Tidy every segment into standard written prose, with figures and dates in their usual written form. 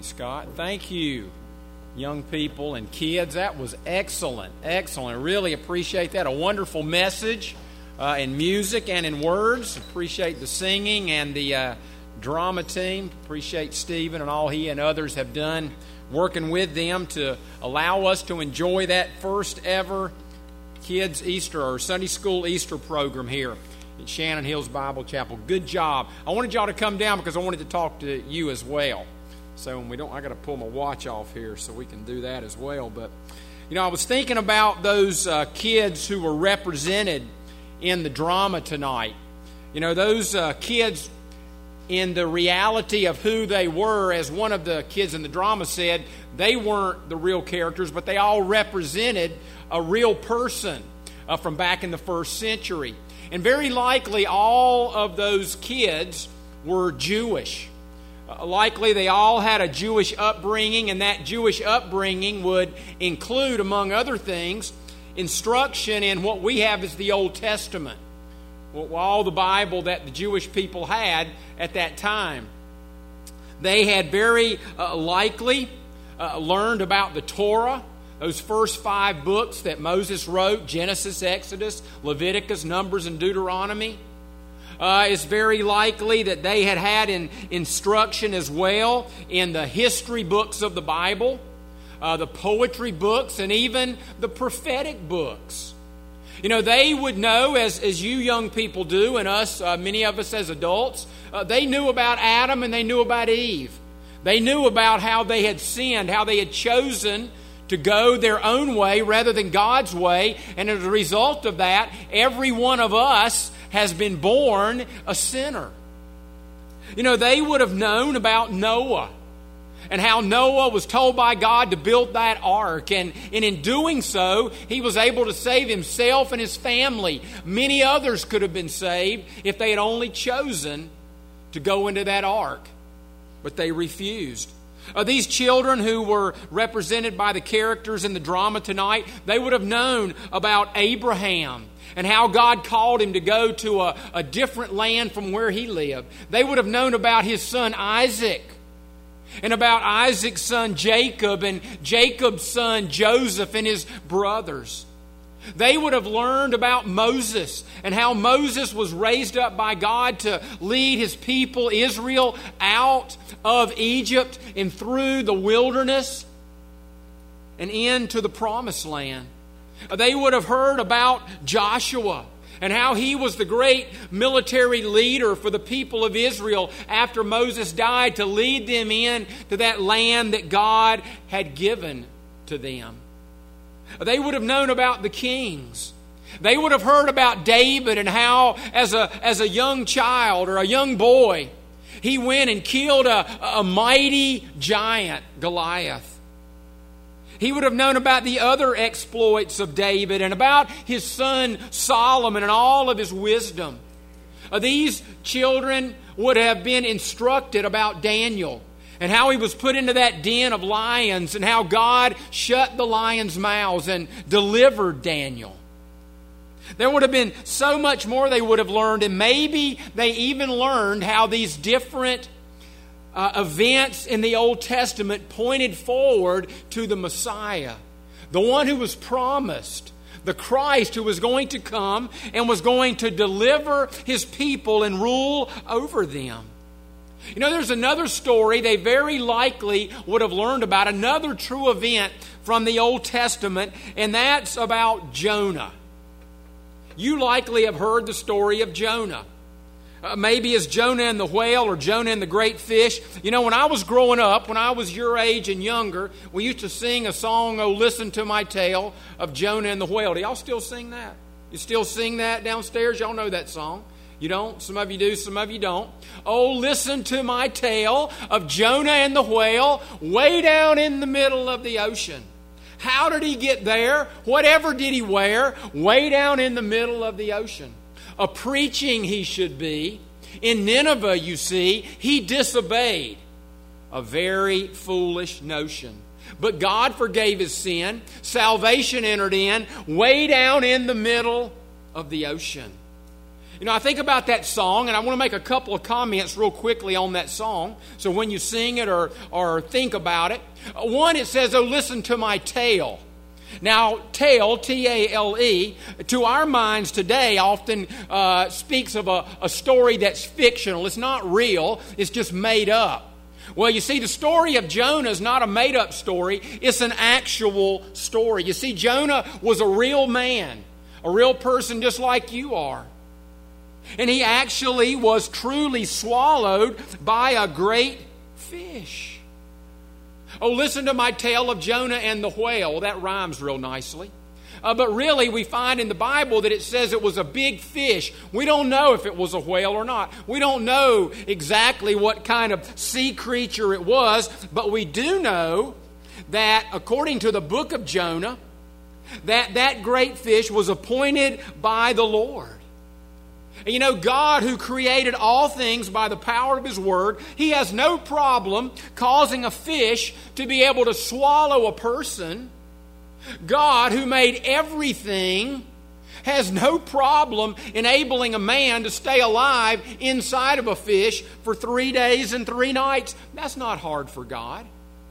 Scott. Thank you, young people and kids. That was excellent. Excellent. I really appreciate that. A wonderful message in music and in words. Appreciate the singing and the drama team. Appreciate Stephen and all he and others have done working with them to allow us to enjoy that first ever kids Easter or Sunday school Easter program here at Shannon Hills Bible Chapel. Good job. I wanted y'all to come down because I wanted to talk to you as well. So when I got to pull my watch off here so we can do that as well. But, I was thinking about those kids who were represented in the drama tonight. Those kids, in the reality of who they were, as one of the kids in the drama said, they weren't the real characters, but they all represented a real person from back in the first century. And very likely all of those kids were Jewish. Likely they all had a Jewish upbringing, and that Jewish upbringing would include, among other things, instruction in what we have as the Old Testament. All the Bible that the Jewish people had at that time. They had very likely learned about the Torah, those first 5 books that Moses wrote, Genesis, Exodus, Leviticus, Numbers, and Deuteronomy. It's very likely that they had instruction as well in the history books of the Bible, the poetry books, and even the prophetic books. They would know, as you young people do, and us, many of us as adults, they knew about Adam and they knew about Eve. They knew about how they had sinned, how they had chosen to go their own way rather than God's way. And as a result of that, every one of us has been born a sinner. They would have known about Noah and how Noah was told by God to build that ark. And in doing so, he was able to save himself and his family. Many others could have been saved if they had only chosen to go into that ark. But they refused. These children who were represented by the characters in the drama tonight, they would have known about Abraham and how God called him to go to a different land from where he lived. They would have known about his son Isaac and about Isaac's son Jacob and Jacob's son Joseph and his brothers. They would have learned about Moses and how Moses was raised up by God to lead his people Israel out of Egypt and through the wilderness and into the promised land. They would have heard about Joshua and how he was the great military leader for the people of Israel after Moses died to lead them in to that land that God had given to them. They would have known about the kings. They would have heard about David and how as a young child or a young boy, he went and killed a mighty giant, Goliath. He would have known about the other exploits of David and about his son Solomon and all of his wisdom. These children would have been instructed about Daniel and how he was put into that den of lions and how God shut the lions' mouths and delivered Daniel. There would have been so much more they would have learned, and maybe they even learned how these different events in the Old Testament pointed forward to the Messiah, the one who was promised, the Christ who was going to come and was going to deliver his people and rule over them. There's another story they very likely would have learned about, another true event from the Old Testament, and that's about Jonah. You likely have heard the story of Jonah. Maybe as Jonah and the whale or Jonah and the great fish. When I was growing up, when I was your age and younger, we used to sing a song, "Oh, Listen to My Tale," of Jonah and the whale. Do y'all still sing that? You still sing that downstairs? Y'all know that song. You don't? Some of you do, some of you don't. Oh, listen to my tale of Jonah and the whale way down in the middle of the ocean. How did he get there? Whatever did he wear? Way down in the middle of the ocean. A preaching he should be. In Nineveh, you see, he disobeyed. A very foolish notion. But God forgave his sin. Salvation entered in way down in the middle of the ocean. I think about that song, and I want to make a couple of comments real quickly on that song. So when you sing it or think about it. One, it says, "Oh, listen to my tale." Now, tale, T-A-L-E, to our minds today often speaks of a story that's fictional. It's not real. It's just made up. Well, you see, the story of Jonah is not a made-up story. It's an actual story. You see, Jonah was a real man, a real person just like you are. And he actually was truly swallowed by a great fish. Oh, listen to my tale of Jonah and the whale. Well, that rhymes real nicely. But really, we find in the Bible that it says it was a big fish. We don't know if it was a whale or not. We don't know exactly what kind of sea creature it was. But we do know that, according to the book of Jonah, that great fish was appointed by the Lord. And God, who created all things by the power of His Word, He has no problem causing a fish to be able to swallow a person. God, who made everything, has no problem enabling a man to stay alive inside of a fish for 3 days and 3 nights. That's not hard for God.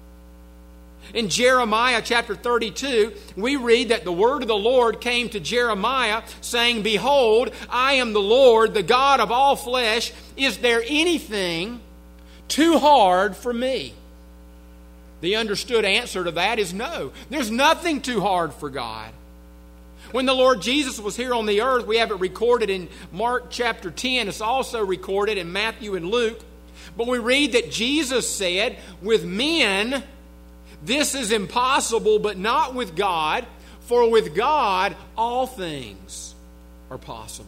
In Jeremiah chapter 32, we read that the word of the Lord came to Jeremiah, saying, "Behold, I am the Lord, the God of all flesh. Is there anything too hard for me?" The understood answer to that is no. There's nothing too hard for God. When the Lord Jesus was here on the earth, we have it recorded in Mark chapter 10. It's also recorded in Matthew and Luke. But we read that Jesus said, "With men, this is impossible, but not with God, for with God all things are possible."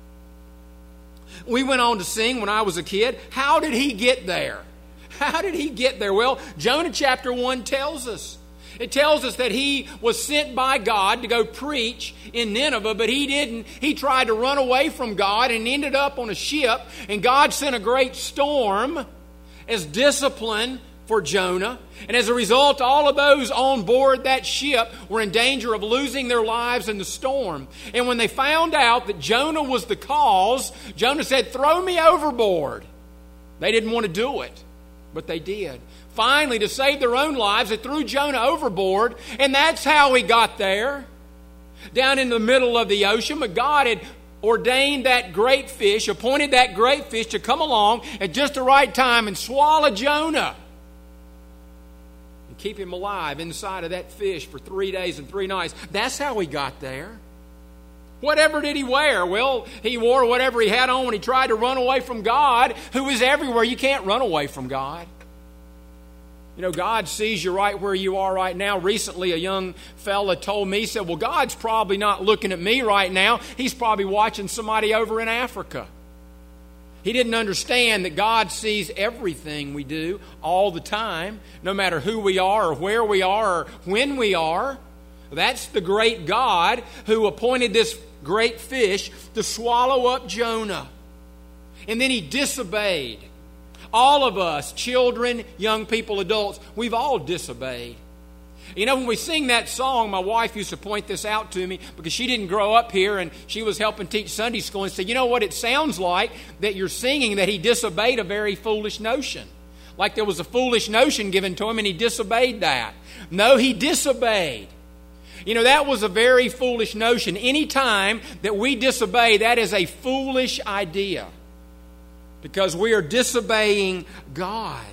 We went on to sing when I was a kid, "How did he get there?" How did he get there? Well, Jonah chapter 1 tells us. It tells us that he was sent by God to go preach in Nineveh, but he didn't. He tried to run away from God and ended up on a ship, and God sent a great storm as discipline for Jonah. And as a result, all of those on board that ship were in danger of losing their lives in the storm. And when they found out that Jonah was the cause, Jonah said, "Throw me overboard." They didn't want to do it, but they did. Finally, to save their own lives, they threw Jonah overboard, and that's how he got there, down in the middle of the ocean. But God had ordained that great fish, appointed that great fish to come along at just the right time and swallow Jonah and keep him alive inside of that fish for 3 days and 3 nights. That's how he got there. Whatever did he wear? Well, he wore whatever he had on when he tried to run away from God, who is everywhere. You can't run away from God. God sees you right where you are right now. Recently, a young fella told me, he said, "Well, God's probably not looking at me right now. He's probably watching somebody over in Africa." He didn't understand that God sees everything we do all the time, no matter who we are or where we are or when we are. That's the great God who appointed this great fish to swallow up Jonah. And then he disobeyed. All of us, children, young people, adults, we've all disobeyed. When we sing that song, my wife used to point this out to me because she didn't grow up here and she was helping teach Sunday school, and said, "You know what it sounds like that you're singing that he disobeyed a very foolish notion. Like there was a foolish notion given to him and he disobeyed that." No, he disobeyed. That was a very foolish notion. Any time that we disobey, that is a foolish idea, because we are disobeying God.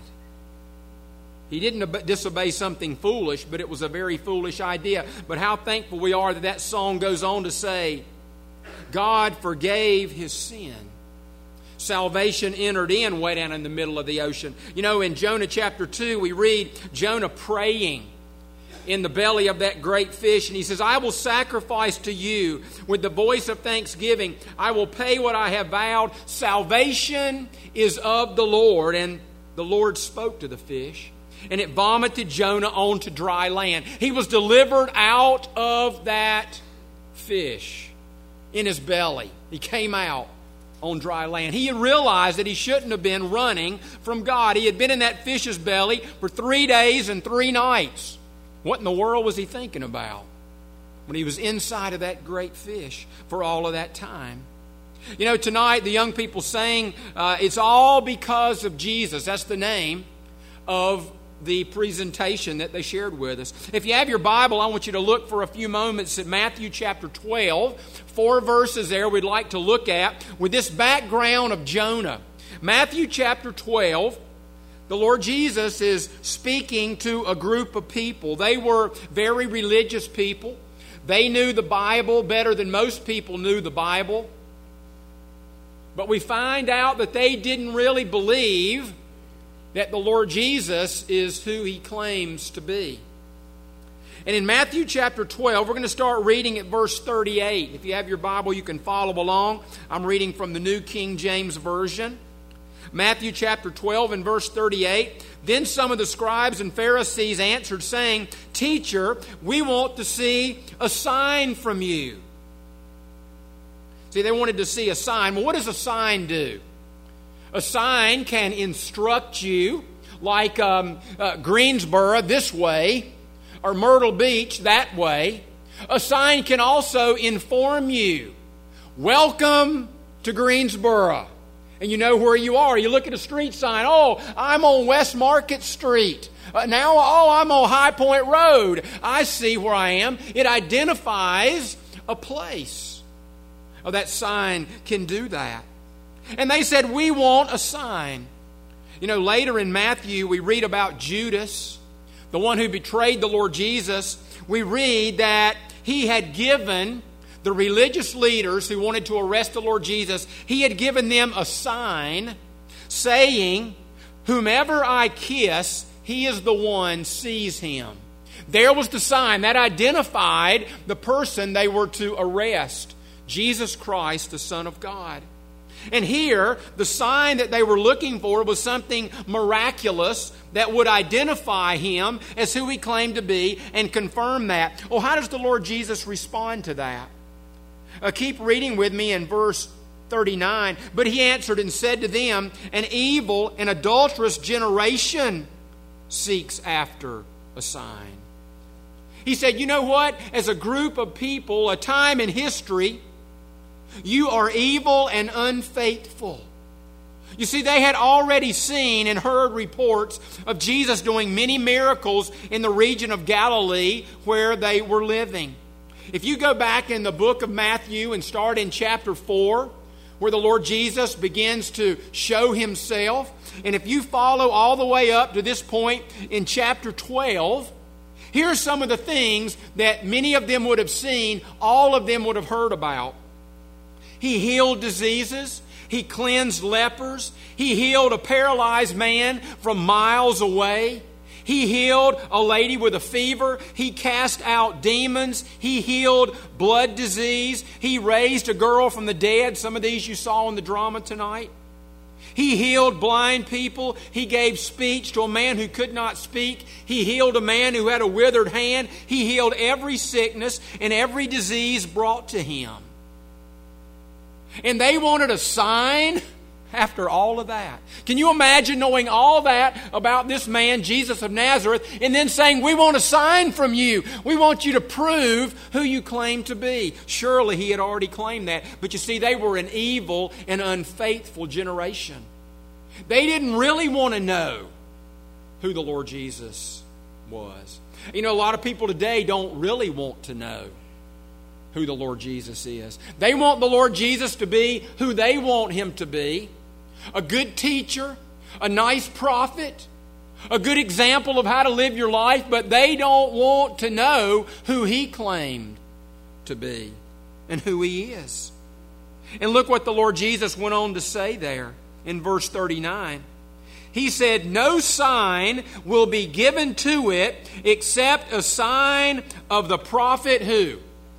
He didn't disobey something foolish, but it was a very foolish idea. But how thankful we are that song goes on to say, God forgave his sin. Salvation entered in way down in the middle of the ocean. In Jonah chapter 2, we read Jonah praying in the belly of that great fish, and he says, "I will sacrifice to you with the voice of thanksgiving. I will pay what I have vowed. Salvation is of the Lord." And the Lord spoke to the fish, and it vomited Jonah onto dry land. He was delivered out of that fish in his belly. He came out on dry land. He had realized that he shouldn't have been running from God. He had been in that fish's belly for 3 days and 3 nights. What in the world was he thinking about when he was inside of that great fish for all of that time? You know, tonight the young people sang, it's all because of Jesus. That's the name of the presentation that they shared with us. If you have your Bible, I want you to look for a few moments at Matthew chapter 12. 4 verses there we'd like to look at with this background of Jonah. Matthew chapter 12, the Lord Jesus is speaking to a group of people. They were very religious people. They knew the Bible better than most people knew the Bible. But we find out that they didn't really believe that the Lord Jesus is who He claims to be. And in Matthew chapter 12, we're going to start reading at verse 38. If you have your Bible, you can follow along. I'm reading from the New King James Version. Matthew chapter 12 and verse 38. Then some of the scribes and Pharisees answered, saying, Teacher, we want to see a sign from you. See, they wanted to see a sign. Well, what does a sign do? A sign can instruct you, like Greensboro this way, or Myrtle Beach that way. A sign can also inform you. Welcome to Greensboro. And you know where you are. You look at a street sign. Oh, I'm on West Market Street. Now, I'm on High Point Road. I see where I am. It identifies a place. Oh, that sign can do that. And they said, we want a sign. You know, later in Matthew, we read about Judas, the one who betrayed the Lord Jesus. We read that he had given the religious leaders who wanted to arrest the Lord Jesus, he had given them a sign saying, whomever I kiss, he is the one, seize him. There was the sign that identified the person they were to arrest, Jesus Christ, the Son of God. And here, the sign that they were looking for was something miraculous that would identify Him as who He claimed to be and confirm that. Well, how does the Lord Jesus respond to that? Keep reading with me in verse 39. But He answered and said to them, an evil and adulterous generation seeks after a sign. He said, you know what? As a group of people, a time in history, you are evil and unfaithful. You see, they had already seen and heard reports of Jesus doing many miracles in the region of Galilee where they were living. If you go back in the book of Matthew and start in chapter 4, where the Lord Jesus begins to show Himself, and if you follow all the way up to this point in chapter 12, here are some of the things that many of them would have seen, all of them would have heard about. He healed diseases. He cleansed lepers. He healed a paralyzed man from miles away. He healed a lady with a fever. He cast out demons. He healed blood disease. He raised a girl from the dead. Some of these you saw in the drama tonight. He healed blind people. He gave speech to a man who could not speak. He healed a man who had a withered hand. He healed every sickness and every disease brought to Him. And they wanted a sign after all of that. Can you imagine knowing all that about this man, Jesus of Nazareth, and then saying, we want a sign from you. We want you to prove who you claim to be. Surely He had already claimed that. But you see, they were an evil and unfaithful generation. They didn't really want to know who the Lord Jesus was. You know, a lot of people today don't really want to know who the Lord Jesus is. They want the Lord Jesus to be who they want Him to be. A good teacher, a nice prophet, a good example of how to live your life, but they don't want to know who He claimed to be and who He is. And look what the Lord Jesus went on to say there in verse 39. He said, no sign will be given to it except a sign of the prophet who?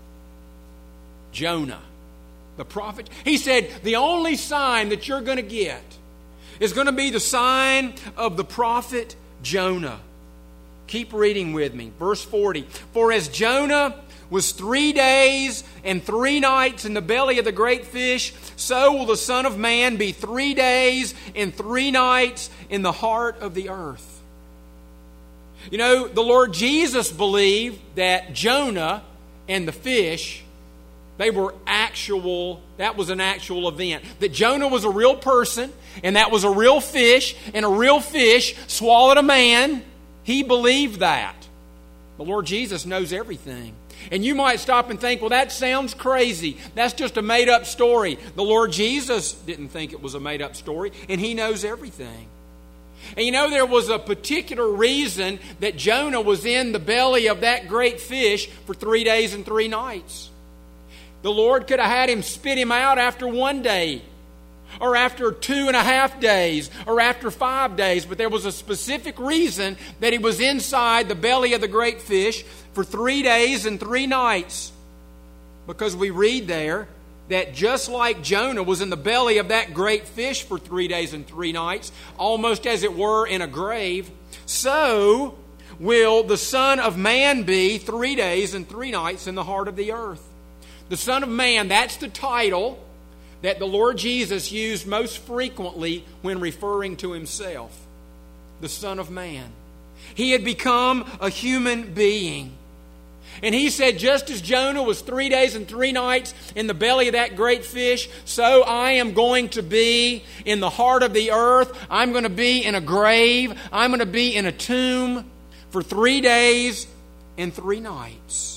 Jonah, the prophet. He said, the only sign that you're going to get is going to be the sign of the prophet Jonah. Keep reading with me. Verse 40. For as Jonah was 3 days and 3 nights in the belly of the great fish, so will the Son of Man be 3 days and 3 nights in the heart of the earth. You know, the Lord Jesus believed that Jonah and the fish, they were actual event. That Jonah was a real person, and that was a real fish, and a real fish swallowed a man. He believed that. The Lord Jesus knows everything. And you might stop and think, well, that sounds crazy. That's just a made-up story. The Lord Jesus didn't think it was a made-up story, and He knows everything. And you know, there was a particular reason that Jonah was in the belly of that great fish for 3 days and 3 nights. The Lord could have had him spit him out after 1 day, or after 2.5 days, or after 5 days. But there was a specific reason that he was inside the belly of the great fish for 3 days and 3 nights. Because we read there that just like Jonah was in the belly of that great fish for 3 days and 3 nights, almost as it were in a grave, so will the Son of Man be 3 days and 3 nights in the heart of the earth. The Son of Man, that's the title that the Lord Jesus used most frequently when referring to Himself. The Son of Man. He had become a human being. And He said, just as Jonah was 3 days and 3 nights in the belly of that great fish, so I am going to be in the heart of the earth. I'm going to be in a grave. I'm going to be in a tomb for 3 days and 3 nights.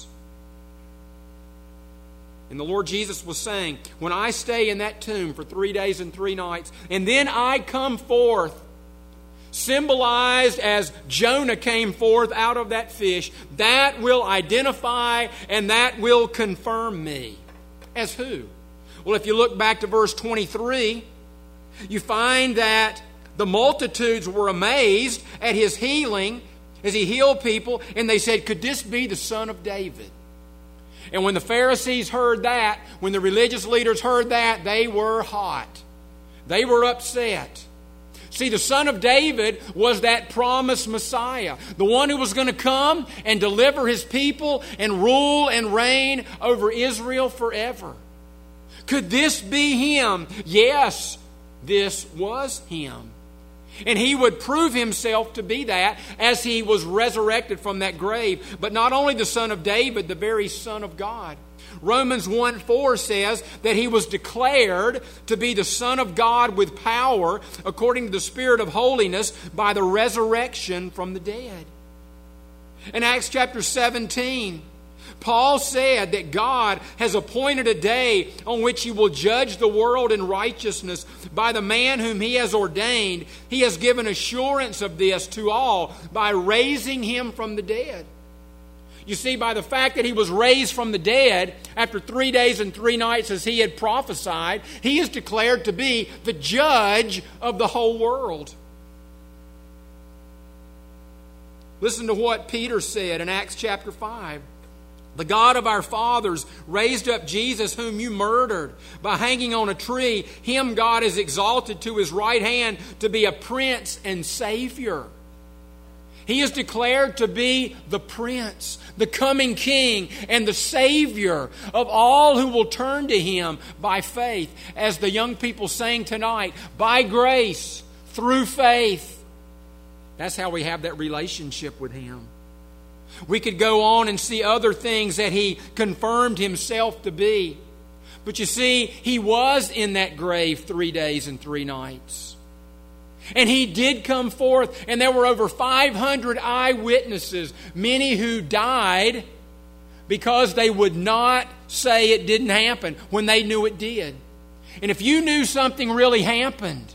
And the Lord Jesus was saying, when I stay in that tomb for 3 days and 3 nights, and then I come forth, symbolized as Jonah came forth out of that fish, that will identify and that will confirm me. As who? Well, if you look back to verse 23, you find that the multitudes were amazed at His healing as He healed people, and they said, could this be the Son of David? And when the Pharisees heard that, when the religious leaders heard that, they were hot. They were upset. See, the Son of David was that promised Messiah, the one who was going to come and deliver His people and rule and reign over Israel forever. Could this be Him? Yes, this was Him. And He would prove Himself to be that as He was resurrected from that grave. But not only the Son of David, the very Son of God. Romans 1:4 says that He was declared to be the Son of God with power according to the Spirit of holiness by the resurrection from the dead. In Acts chapter 17, Paul said that God has appointed a day on which He will judge the world in righteousness by the man whom He has ordained. He has given assurance of this to all by raising Him from the dead. You see, by the fact that He was raised from the dead after 3 days and 3 nights as He had prophesied, He is declared to be the judge of the whole world. Listen to what Peter said in Acts chapter 5. The God of our fathers raised up Jesus whom you murdered by hanging on a tree. Him God has exalted to His right hand to be a Prince and Savior. He is declared to be the Prince, the coming King, and the Savior of all who will turn to Him by faith. As the young people sang tonight, by grace, through faith. That's how we have that relationship with Him. We could go on and see other things that He confirmed Himself to be. But you see, He was in that grave 3 days and 3 nights. And He did come forth, and there were over 500 eyewitnesses, many who died because they would not say it didn't happen when they knew it did. And if you knew something really happened,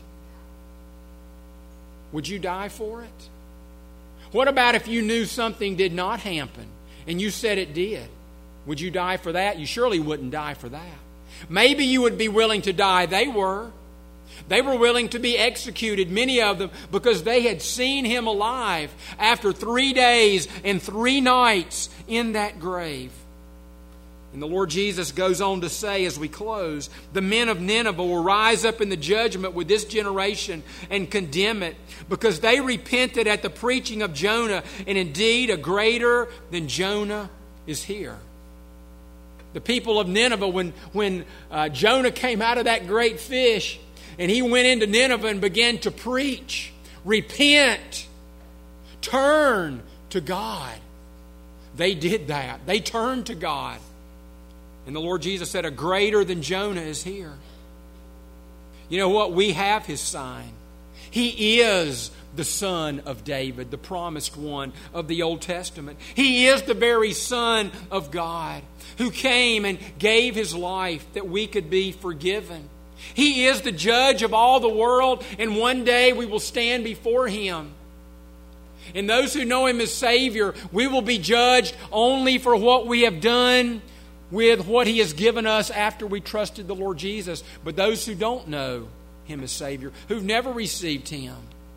would you die for it? What about if you knew something did not happen and you said it did? Would you die for that? You surely wouldn't die for that. Maybe you would be willing to die. They were. They were willing to be executed, many of them, because they had seen Him alive after 3 days and 3 nights in that grave. And the Lord Jesus goes on to say as we close, the men of Nineveh will rise up in the judgment with this generation and condemn it, because they repented at the preaching of Jonah, and indeed a greater than Jonah is here. The people of Nineveh, when Jonah came out of that great fish, and he went into Nineveh and began to preach, repent, turn to God. They did that. They turned to God. And the Lord Jesus said, a greater than Jonah is here. You know what? We have His sign. He is the Son of David, the promised one of the Old Testament. He is the very Son of God who came and gave His life that we could be forgiven. He is the judge of all the world, and one day we will stand before Him. And those who know Him as Savior, we will be judged only for what we have done with what He has given us after we trusted the Lord Jesus. But those who don't know Him as Savior, who've never received Him,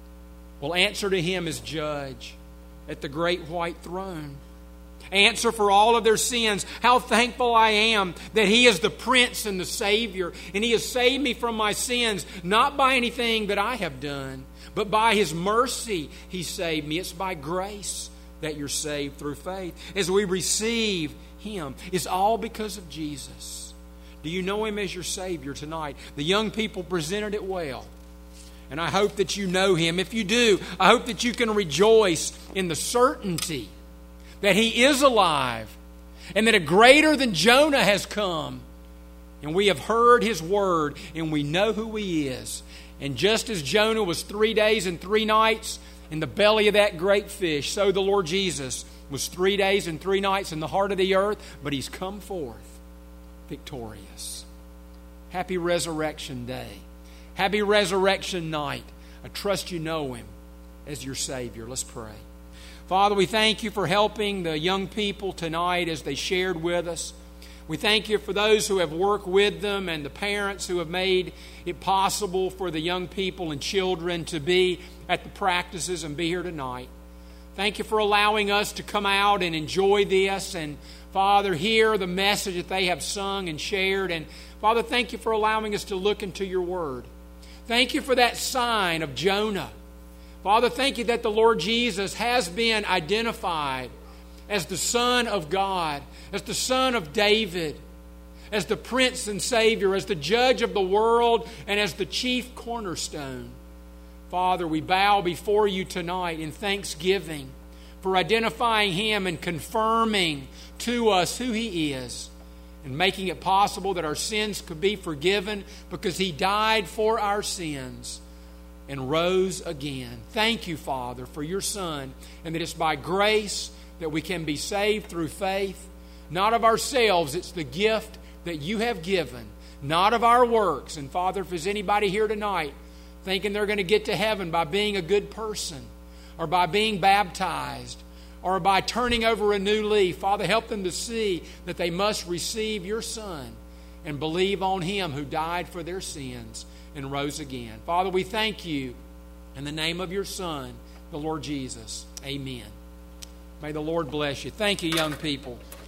will answer to Him as judge at the great white throne. Answer for all of their sins. How thankful I am that He is the Prince and the Savior, and He has saved me from my sins, not by anything that I have done, but by His mercy He saved me. It's by grace that you're saved through faith. As we receive Him, it's all because of Jesus. Do you know Him as your Savior tonight? The young people presented it well. And I hope that you know Him. If you do, I hope that you can rejoice in the certainty that He is alive and that a greater than Jonah has come. And we have heard His word and we know who He is. And just as Jonah was 3 days and 3 nights in the belly of that great fish, so the Lord Jesus was 3 days and 3 nights in the heart of the earth, but He's come forth victorious. Happy Resurrection Day. Happy Resurrection Night. I trust you know Him as your Savior. Let's pray. Father, we thank You for helping the young people tonight as they shared with us. We thank You for those who have worked with them and the parents who have made it possible for the young people and children to be at the practices and be here tonight. Thank You for allowing us to come out and enjoy this and, Father, hear the message that they have sung and shared. And, Father, thank You for allowing us to look into Your Word. Thank You for that sign of Jonah. Father, thank You that the Lord Jesus has been identified as the Son of God, as the Son of David, as the Prince and Savior, as the Judge of the world, and as the chief cornerstone. Father, we bow before You tonight in thanksgiving for identifying Him and confirming to us who He is and making it possible that our sins could be forgiven because He died for our sins and rose again. Thank You, Father, for Your Son, and that it's by grace that we can be saved through faith, not of ourselves. It's the gift that You have given, not of our works. And Father, if there's anybody here tonight thinking they're going to get to heaven by being a good person or by being baptized or by turning over a new leaf, Father, help them to see that they must receive Your Son and believe on Him who died for their sins and rose again. Father, we thank You in the name of Your Son, the Lord Jesus. Amen. May the Lord bless you. Thank you, young people.